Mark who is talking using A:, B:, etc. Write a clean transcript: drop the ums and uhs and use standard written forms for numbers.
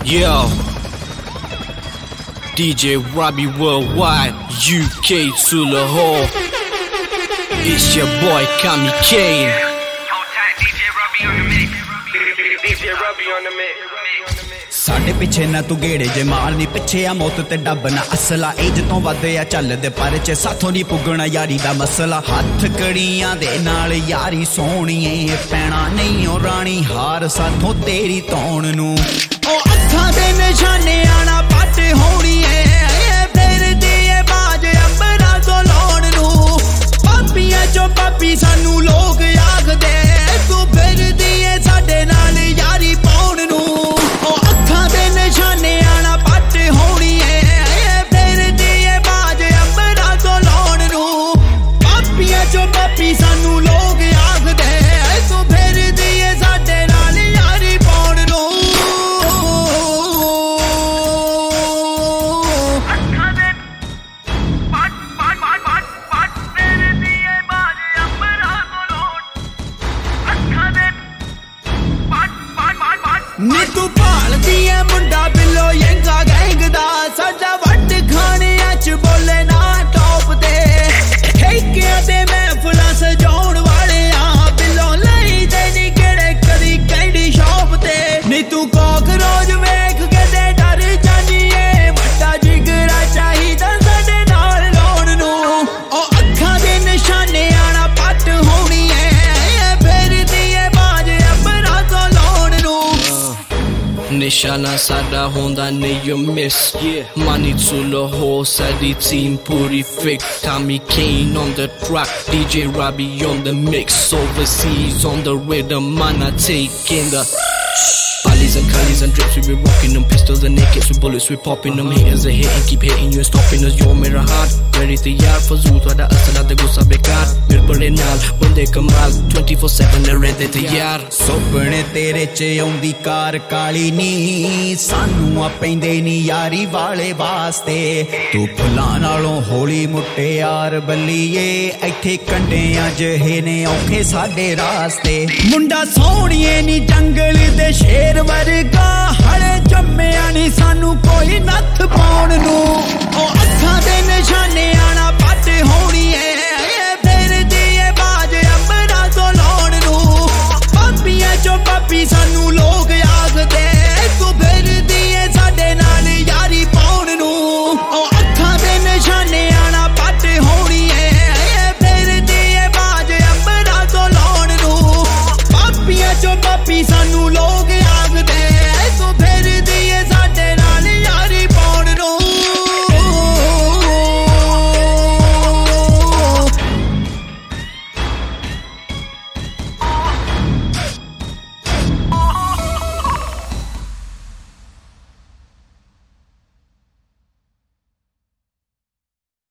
A: Yo, DJ Robbie Worldwide, UK to Lahore. It's your boy Kami Kane.
B: Hold tight, DJ Robbie on the mix. DJ Robbie on the mix.
C: ਸਾਡੇ ਪਿੱਛੇ ਨਾ ਤੂੰ ਗੇੜੇ ਜੇ ਮਾਰਨੀ ਪਿੱਛੇ ਆ ਮੌਤ ਤੇ ਡੱਬ ਨਾ ਅਸਲਾ ਇਹ ਤੋਂ ਵੱਧ ਆ ਚੱਲਦੇ ਪਰ ਚ ਸਾਥੋਂ ਨਹੀਂ ਪੁੱਗਣਾ ਯਾਰੀ ਦਾ ਮਸਲਾ ਹੱਥ ਕੜੀਆਂ ਦੇ ਨਾਲ ਯਾਰੀ ਸੋਹਣੀਏ ਪੈਣਾ ਨਹੀਂ ਓ ਰਾਣੀ ਹਾਰ ਸਾਥੋਂ ਤੇਰੀ ਧੌਣ ਨੂੰ ਉਹ ਅੱਖਾਂ ਦੇ ਨਿਸ਼ਾਨੇ ਆਣਾ ਪੱਟ ਹੋਣੀਏ ਫਿਰਦੀ ਏ ਬਾਜ ਅੰਬਰਾਂ ਤੋਂ ਲਾਉਣ ਨੂੰ ਪਾਪੀਆਂ ਚੋਂ ਪਾਪੀ ਸਾਨੂੰ ਲੋਕ ਆਖਦੇ ਤੂੰ ਫਿਰਦੀ ਏ ਸਾਡੇ ਨਾਲ ਯਾਰੀ ਪਾਉਣ ਨੂੰ ਨਿਸ਼ਾਨੇ ਆਣਾ ਪੱਟ ਹੋਣੀ ਏ ਫਿਰਦੀ ਏ ਬਾਜ ਅੰਬਰਾਂ ਤੋਂ ਲਾਉਣ ਨੂੰ ਪਾਪੀਆਂ ਚੋਂ ਪਾਪੀ ਸਾਨੂੰ ਲੋਕ ਆਖਦੇ ਤੂੰ ਫਿਰਦੀ ਏ ਸਾਡੇ ਨਾਲ ਯਾਰੀ ਪਾਉਣ ਨੂੰ ਅੱਖਾਂ ਦੇ ਪੱਟ ਫਿਰਦੀ ਏ ਬਾਜ ਅੰਬਰਾਂ ਤੋਂ ਲਾਉਣ ਅੱਖਾਂ ਦੇ ਪੱਟ ਨੀ ਤੂੰ ਭਾਲਦੀ ਏ ਮੁੰਡਾ ਬਿੱਲੋ ਯੰਗਾ ਗੈਂਗ ਦਾ ਸਾਡਾ ਵੱਟ ਖਾਣਿਆਂ ਚ ਬੋਲੇ ਨਾ ਟੌਪ ਤੇ ਠੇਕਿਆਂ ਤੇ ਮਹਿਫਲਾਂ ਸਜਾਉਣ ਵਾਲੇ ਆ ਬਿੱਲੋ ਲਈ ਦੇ ਨੀ ਕਿਹੜੇ ਕਦੀ ਕੈਂਡੀ ਸ਼ੌਪ ਤੇ ਨੀ ਤੂੰ ਕਾਕਰੋਚ ਵੇਖ ਕੇ ਤੇ ਡਰ ਜਾਂਦੀ ਏ ਵੱਡਾ ਜਿਗਰਾ ਚਾਹੀਦਾ ਸਾਡੇ ਨਾਲ ਲਾਉਣ ਨੂੰ ਉਹ ਅੱਖਾਂ ਦੇ ਨਿਸ਼ਾਨੇ ਆਣਾ ਪੱਟ ਹੋਣੀ ਏ ਫਿਰਦੀ ਏ ਬਾਜ ਅੰਬਰਾਂ ਤੋਂ ਲਾਉਣ ਨੂੰ
A: Nishana sada honda ne you miss. Yeah, money to Lahore, Sadi team puri fake. Kami Kane on the track, DJ Robbie on the mix. Overseas on the rhythm, man I taking the Ollies and collies and drips, we be rocking them. Pistols and AKs with bullets, we popping them. Haters are hitting, keep hitting you and stopping us. Your mirror hard, ready to yard for zoot. Wada asala de gusa bekar. Mirpare naal, bande kamal. 24/7 they ready to yard.
C: ਸੁਪਨੇ ਤੇਰੇ ਚ ਆਉਂਦੀ ਕਾਰ ਕਾਲੀ ਨੀ ਸਾਨੂੰ ਆ ਪੈਂਦੇ ਨੀ ਯਾਰੀ ਵਾਲੇ ਵਾਸਤੇ ਤੂੰ ਫੁੱਲਾਂ ਨਾਲੋਂ ਹੌਲੀ ਮੁਟਿਆਰ ਬੱਲੀਏ ਇੱਥੇ ਕੰਡਿਆਂ ਜਿਹੇ ਨੇ ਔਖੇ ਸਾਡੇ ਰਾਸਤੇ ਮੁੰਡਾ ਸੋਹਣੀਏ ਨੀ ਜੰਗਲ ਦੇ ਸ਼ੇਰ ਵਰਗਾ ਹਲੇ ਜੰਮਿਆ ਨੀ ਸਾਨੂੰ ਕੋਈ ਨੱਥ ਪਾਉਣ ਨੂੰ ਉਹ ਅੱਖਾਂ ਦੇ ਨਿਸ਼ਾਨੇ ਆਣਾ ਪੱਟ ਹੋਣੀ ਏ